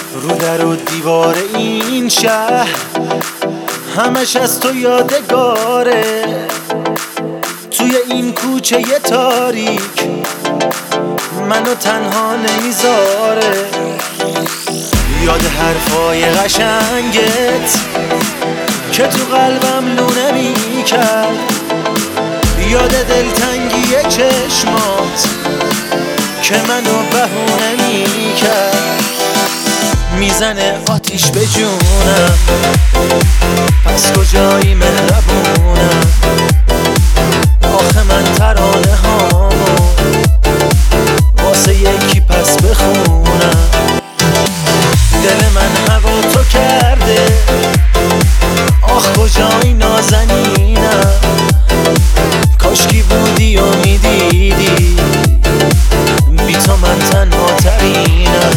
رو در و دیوار این شهر همش از تو یادگاره، توی این کوچه تاریک منو تنها نمیذاره. یاد حرفای قشنگت که تو قلبم لونه میکرد، یاد دلتنگی چشمات که منو بهونه میکرد. میزنه آتیش به جونم، پس کجایی مهربونم؟ آخه من ترانه هامو واسه یکی پس بخونم. دل من هوا تو کرده، آخ کجایی نازنینم؟ کاشکی بودی و میدیدی بی تو من تنها ترینم.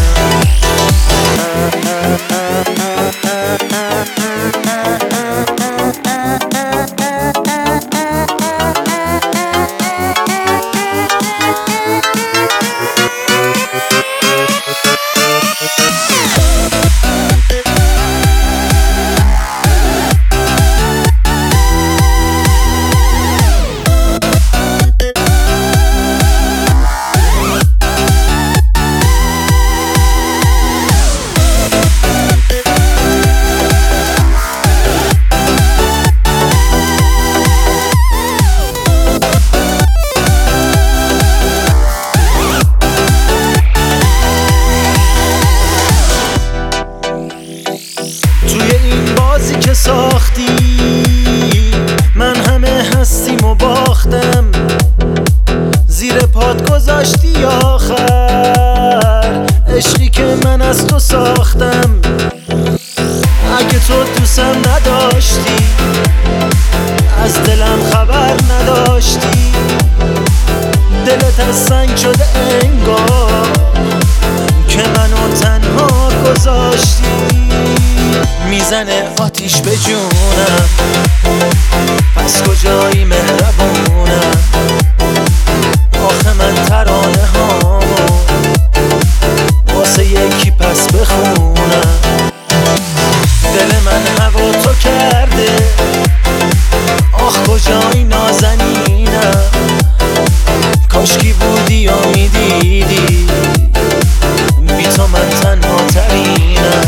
بازی که ساختی من همه هستیم و باختم، زیر پات گذاشتی آخر عشقی که من از تو ساختم. اگه تو دوستم نداشتی از دلم خبر نداشتی، دلت از سنگ شده انگار که منو تنها گذاشتی. میزنه آتیش به جونم، پس کجایی مهربونم؟ آخه من ترانه هامو واسه یکی پس بخونم. دل من هوا تو کرده، آخ کجایی نازنینم؟ کاشکی بودی و میدیدی بی تو من تنها ترینم.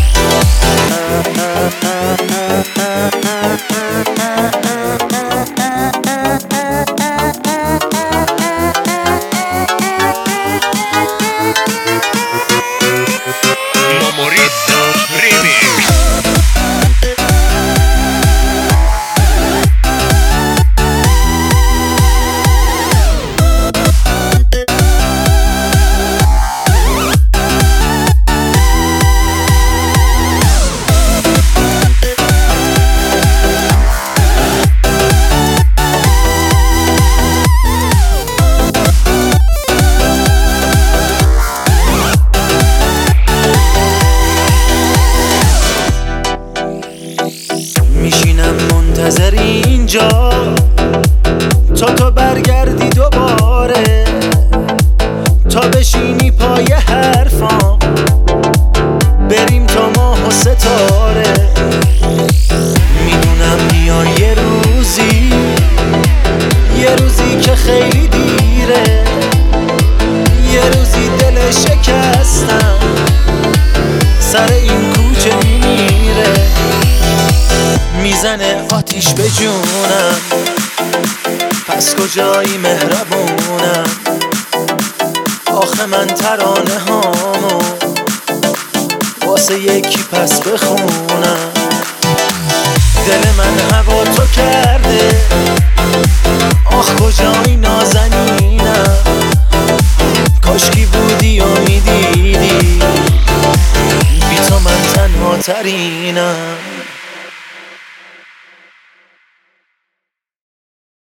Momorito Remix. میشینم منتظر اینجا تا تو برگردی دوباره، تا بشینی پای حرفام بریم تا ماه و ستاره. میدونم میاد یه روزی که خیلی دیره، یه روزی دل شکستم سر این کوچه میمیره. میزنه آتیش به جونم، پس کجایی مهربونم؟ آخه من ترانه هامو واسه یکی پس بخونم. دل من هوا تو کرده، آخ کجایی نازنینم؟ کاشکی بودی و میدیدی بی تو من تنها ترینم.